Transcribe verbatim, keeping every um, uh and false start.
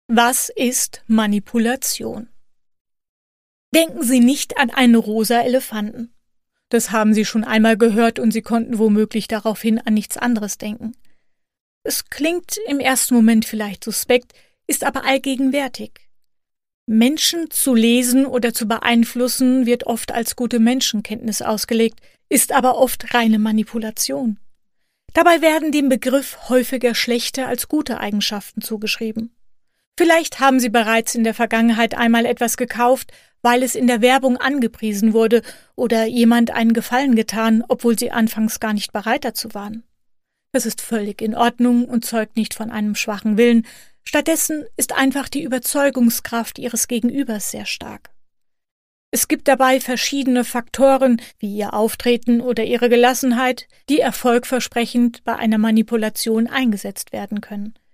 Was ist Manipulation? Denken Sie nicht an einen rosa Elefanten. Das haben Sie schon einmal gehört und Sie konnten womöglich daraufhin an nichts anderes denken. Es klingt im ersten Moment vielleicht suspekt, ist aber allgegenwärtig. Menschen zu lesen oder zu beeinflussen wird oft als gute Menschenkenntnis ausgelegt, ist aber oft reine Manipulation. Dabei werden dem Begriff häufiger schlechte als gute Eigenschaften zugeschrieben. Vielleicht haben Sie bereits in der Vergangenheit einmal etwas gekauft, weil es in der Werbung angepriesen wurde oder jemand einen Gefallen getan, obwohl Sie anfangs gar nicht bereit dazu waren. Das ist völlig in Ordnung und zeugt nicht von einem schwachen Willen. Stattdessen ist einfach die Überzeugungskraft Ihres Gegenübers sehr stark. Es gibt dabei verschiedene Faktoren, wie Ihr Auftreten oder Ihre Gelassenheit, die erfolgversprechend bei einer Manipulation eingesetzt werden können.